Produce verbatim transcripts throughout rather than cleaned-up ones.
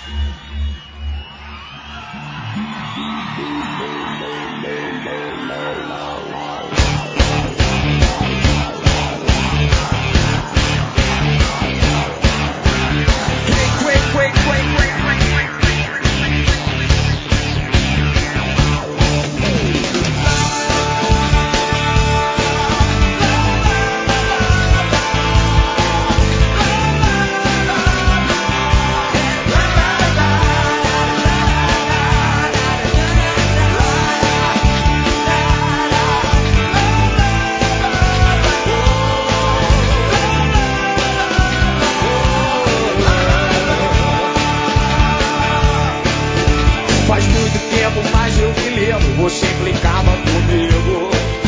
Você implicava comigo,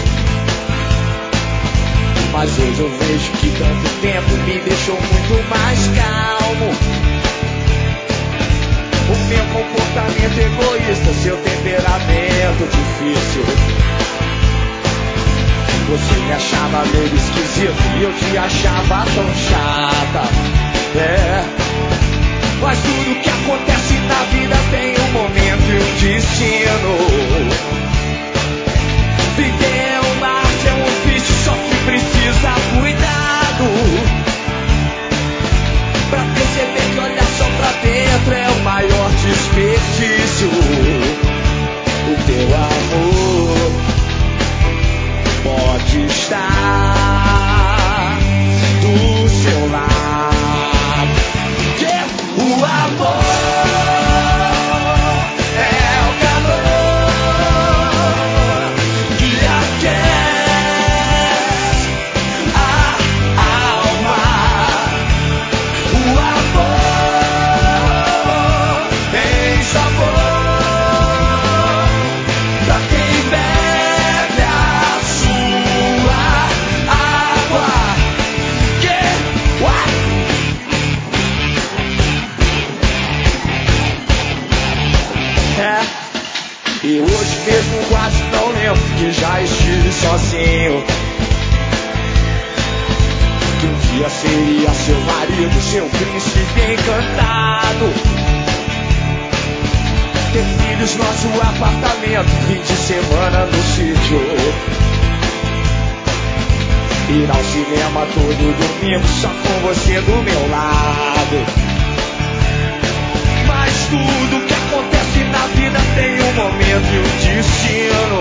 mas hoje eu vejo que tanto tempo me deixou muito mais calmo. O meu comportamento egoísta, seu temperamento difícil. Você me achava meio esquisito e eu te achava tão chata. É, mas tudo que acontece na vida tem um momento e um destino. Viver é uma arte, é um ofício, só que precisa cuidado. Pra perceber que olhar só pra dentro é o maior desperdício. O teu amor pode estar do seu lado. Yeah. O amor e hoje mesmo quase não lembro que já estive sozinho. Que um dia seria seu marido, seu príncipe encantado. Ter filhos, nosso apartamento, fim de semana no sítio. Ir ao cinema todo domingo só com você do meu lado. Mas tudo que acontece na vida tem um momento e um destino.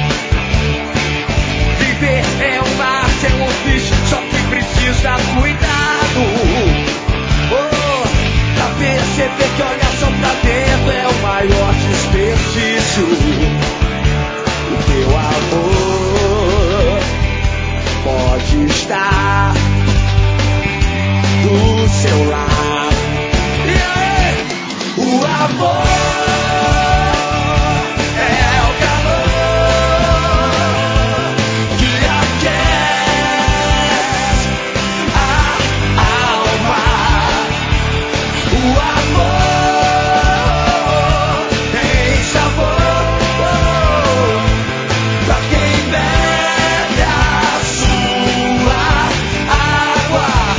Viver é uma arte, é um ofício, só que precisa cuidado. Oh, pra perceber que olhar só pra dentro é o maior desperdício. O teu amor pode estar do seu lado. O amor é o calor que aquece a alma. O amor tem sabor pra quem bebe a sua água.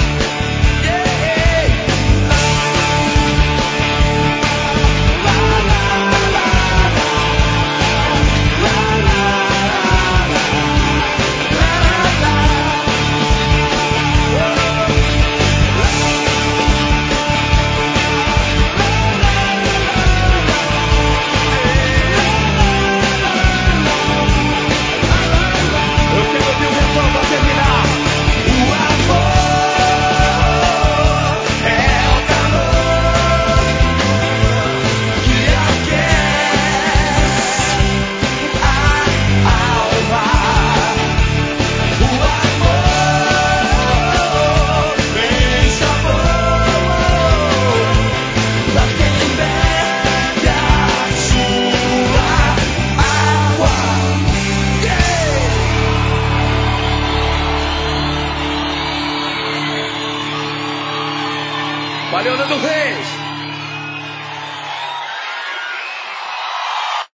Valeu, Nando Reis!